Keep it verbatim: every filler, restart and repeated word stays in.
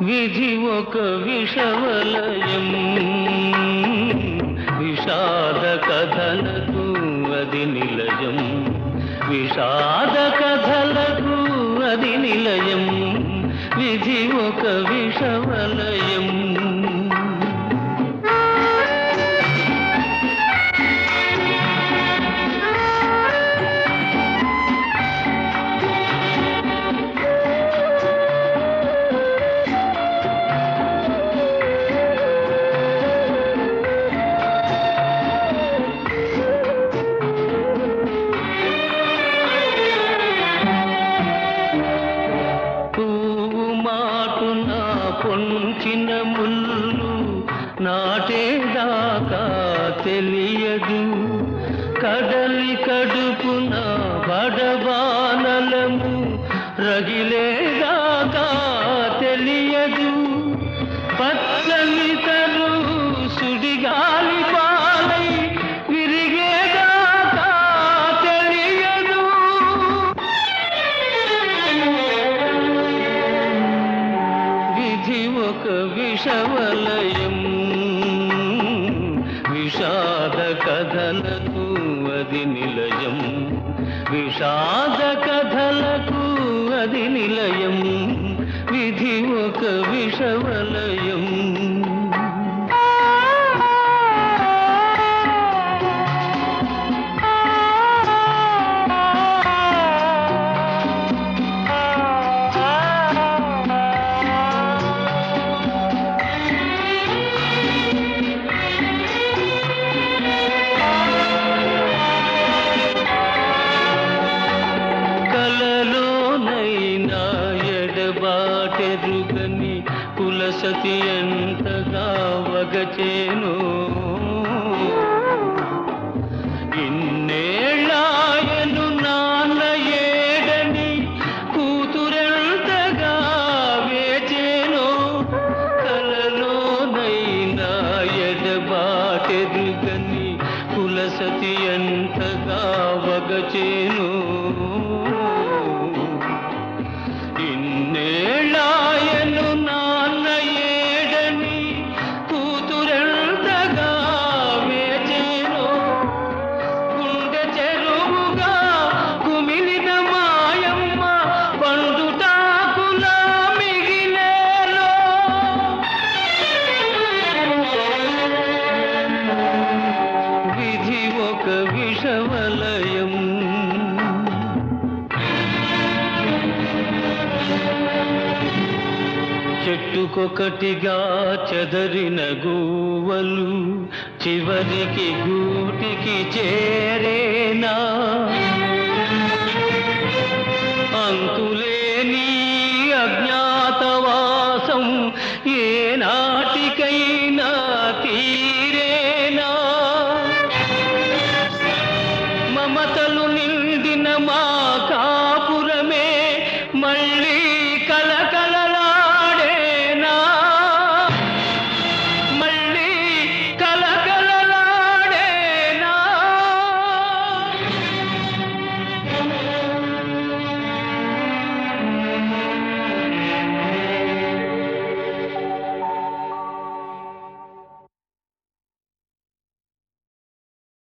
విధి ఒక విషవలయం, విషాద కథలకు అది నిలయం, విషాద కథలకు అది నిలయం, విధి ఒక విషవలయం. పొంచిన ముళ్ళు నాటేదాకా తెలియదు, కడలి కడుపున బడబానలము రగిలేదాకా తెలియదు, పచ్చని తరు సుడిగాలి పాలై విరిగేదాకా తెలియదు. విధి ఒక విషవలయం, విషాద కథలకు అది నిలయం, విషాద కథలకు అది నిలయం, విధి ఒక విషవలయం. బాటెరుగని కులసతి ఎంతగా వగచేను, ఇన్నేళ్ళాయను నాన్న ఏడని కూతురెంతగా వేచేను, కలలోనైనా ఎడబాటెరుగని కులసతి ఎంతగా వగచేను, ఇన్నేళ్ళాయను నాన్న ఏడని కూతురెంతగా వేచేను, గుండె చెరువుగా కుమిలిన మాయమ్మ పండుటాకులా మిగిలేలో. విధి ఒక విషవలయం, చెట్టుకొకటిగా చెదరిన గూవలు చివరికి గూటికి చేరేనా, అంతులేని అజ్ఞాతవాసం ఏనాటికైనా తీరేనా, మమతలు నిండిన మా